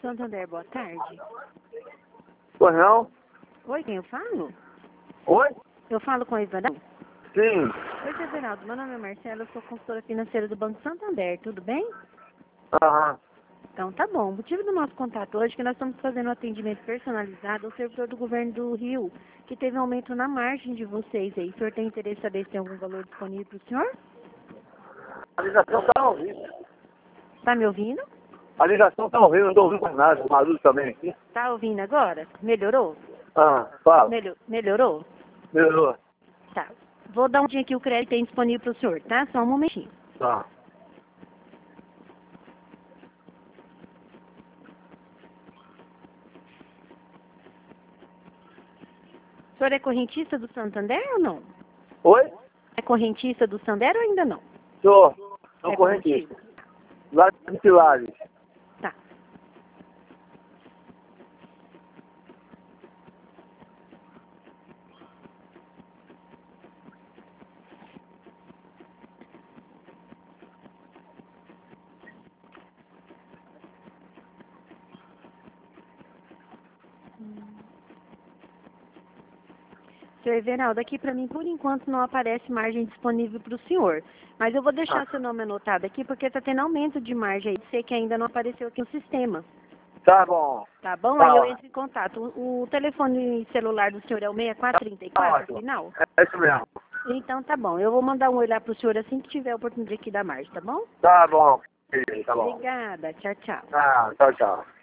Santander, boa tarde. Pois não? Oi, quem eu falo? Oi? Eu falo com o Everaldo? Sim. Oi, seu Everaldo, meu nome é Marcela, eu sou consultora financeira do Banco Santander, tudo bem? Aham. Então tá bom. O motivo do nosso contato hoje é que nós estamos fazendo um atendimento personalizado ao servidor do governo do Rio, que teve um aumento na margem de vocês aí. O senhor tem interesse em saber se tem algum valor disponível para o senhor? A ligação tá ouvindo. Tá me ouvindo? A ligação tá ouvindo, não tô ouvindo mais nada. O Marujo também aqui. Tá ouvindo agora? Melhorou? Fala. Melhorou? Melhorou. Tá. Vou dar um dia que o crédito tem disponível para o senhor, tá? Só um momentinho. Tá. O senhor é correntista do Santander ou não? Oi? É correntista do Santander ou ainda não? Tô. Tô É correntista. Lá de Pilares. Tá. Seu Everaldo, aqui para mim, por enquanto, não aparece margem disponível para o senhor. Mas eu vou deixar seu nome anotado aqui, porque está tendo aumento de margem aí. Sei que ainda não apareceu aqui no sistema. Tá bom. Tá bom? Tá Aí eu ótimo. entro em contato. O telefone celular do senhor é o Tá 6434, ótimo. final? É isso mesmo. Então tá bom. Eu vou mandar um oi lá para o senhor assim que tiver a oportunidade aqui da margem, tá bom? Tá bom. Tá bom. Obrigada. Tchau, tchau. Tchau, tchau.